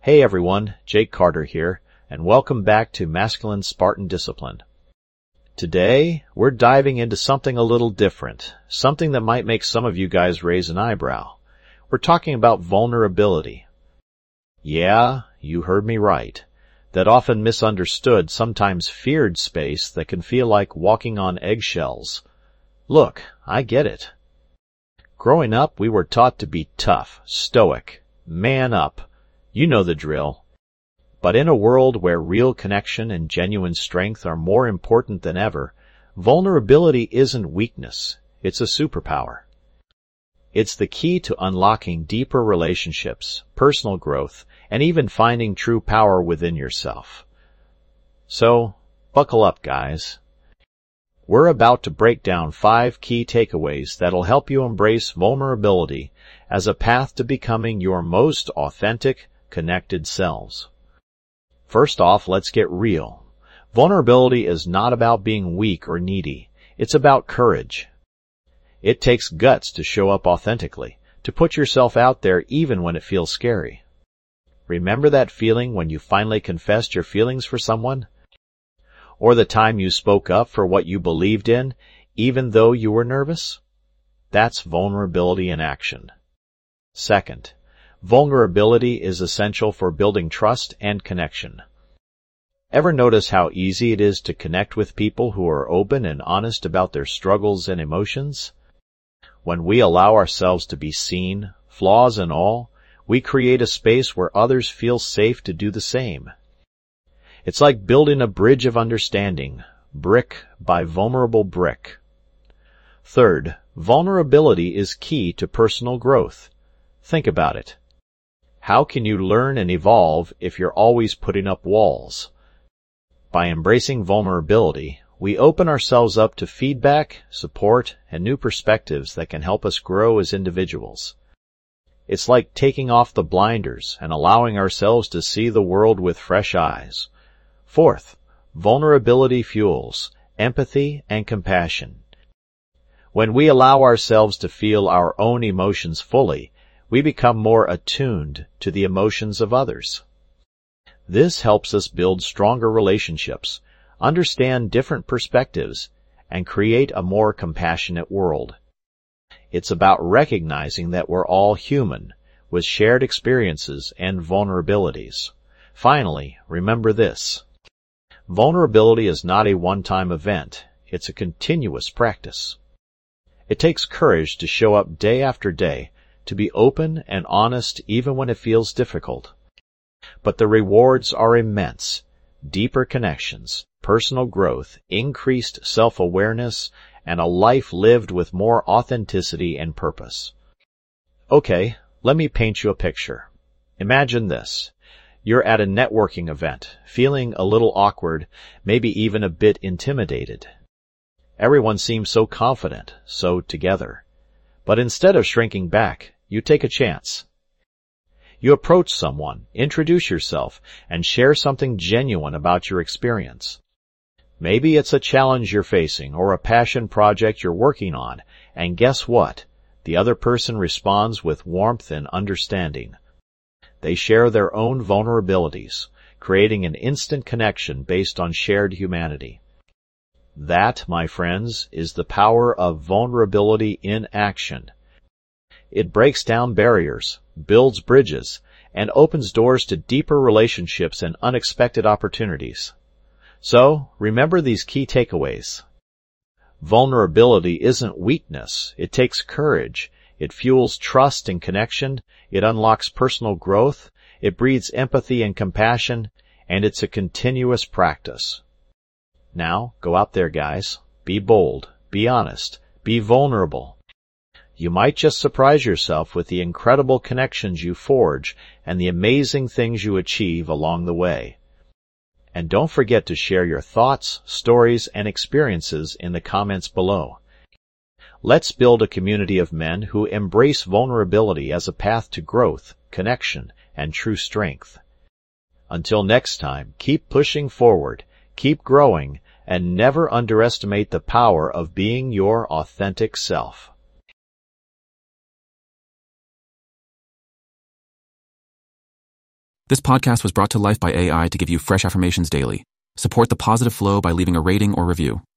Hey everyone, Jake Carter here, and welcome back to Masculine Spartan Discipline. Today, we're diving into something a little different, something that might make some of you guys raise an eyebrow. We're talking about vulnerability. Yeah, you heard me right. That often misunderstood, sometimes feared space that can feel like walking on eggshells. Look, I get it. Growing up, we were taught to be tough, stoic, man up. You know the drill. But in a world where real connection and genuine strength are more important than ever, vulnerability isn't weakness, it's a superpower. It's the key to unlocking deeper relationships, personal growth, and even finding true power within yourself. So, buckle up, guys. We're about to break down 5 key takeaways that'll help you embrace vulnerability as a path to becoming your most authentic, connected selves. First off, let's get real. Vulnerability is not about being weak or needy. It's about courage. It takes guts to show up authentically, to put yourself out there even when it feels scary. Remember that feeling when you finally confessed your feelings for someone? Or the time you spoke up for what you believed in, even though you were nervous? That's vulnerability in action. Second, vulnerability is essential for building trust and connection. Ever notice how easy it is to connect with people who are open and honest about their struggles and emotions? When we allow ourselves to be seen, flaws and all, we create a space where others feel safe to do the same. It's like building a bridge of understanding, brick by vulnerable brick. Third, vulnerability is key to personal growth. Think about it. How can you learn and evolve if you're always putting up walls? By embracing vulnerability, we open ourselves up to feedback, support, and new perspectives that can help us grow as individuals. It's like taking off the blinders and allowing ourselves to see the world with fresh eyes. Fourth, vulnerability fuels empathy and compassion. When we allow ourselves to feel our own emotions fully, we become more attuned to the emotions of others. This helps us build stronger relationships, understand different perspectives, and create a more compassionate world. It's about recognizing that we're all human, with shared experiences and vulnerabilities. Finally, remember this. Vulnerability is not a one-time event. It's a continuous practice. It takes courage to show up day after day, to be open and honest even when it feels difficult. But the rewards are immense. Deeper connections, personal growth, increased self-awareness, and a life lived with more authenticity and purpose. Okay, let me paint you a picture. Imagine this. You're at a networking event, feeling a little awkward, maybe even a bit intimidated. Everyone seems so confident, so together. But instead of shrinking back, you take a chance. You approach someone, introduce yourself, and share something genuine about your experience. Maybe it's a challenge you're facing or a passion project you're working on, and guess what? The other person responds with warmth and understanding. They share their own vulnerabilities, creating an instant connection based on shared humanity. That, my friends, is the power of vulnerability in action. It breaks down barriers, builds bridges, and opens doors to deeper relationships and unexpected opportunities. So, remember these key takeaways. Vulnerability isn't weakness. It takes courage. It fuels trust and connection. It unlocks personal growth. It breeds empathy and compassion. And it's a continuous practice. Now, go out there, guys. Be bold. Be honest. Be vulnerable. You might just surprise yourself with the incredible connections you forge and the amazing things you achieve along the way. And don't forget to share your thoughts, stories, and experiences in the comments below. Let's build a community of men who embrace vulnerability as a path to growth, connection, and true strength. Until next time, keep pushing forward, keep growing, and never underestimate the power of being your authentic self. This podcast was brought to life by AI to give you fresh affirmations daily. Support the positive flow by leaving a rating or review.